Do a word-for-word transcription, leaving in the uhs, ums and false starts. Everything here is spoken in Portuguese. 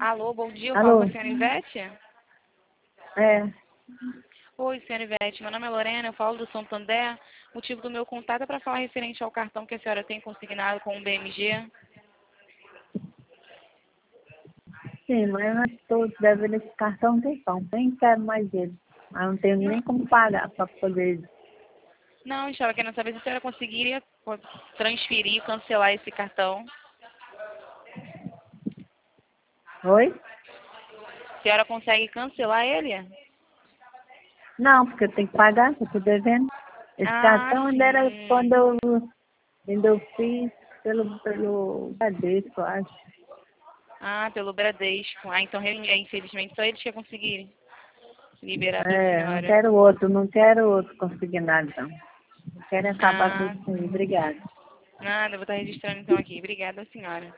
Alô, bom dia, eu falo Alô? com a senhora Ivete? É. Oi, senhora Ivete, meu nome é Lorena, eu falo do Santander. O motivo do meu contato é para falar referente ao cartão que a senhora tem consignado com o B M G. Sim, mas eu estou devendo esse cartão tem tempão, nem quero mais ele. Mas não tenho Não, nem como pagar para poder. não, eu estava querendo saber se a senhora conseguiria pô, transferir, cancelar esse cartão. Oi? A senhora consegue cancelar ele? Não, porque eu tenho que pagar, eu estou devendo. Esse Ah, cartão ainda era quando sim. eu, ainda eu fiz pelo, pelo Bradesco, eu acho. Ah, pelo Bradesco. Ah, então, infelizmente, só eles que conseguirem liberar para a É, não senhora. quero outro, não quero outro consignado, não. Eu quero acabar com Ah, isso aí. Obrigada. nada, eu vou estar registrando então aqui. Obrigada, senhora.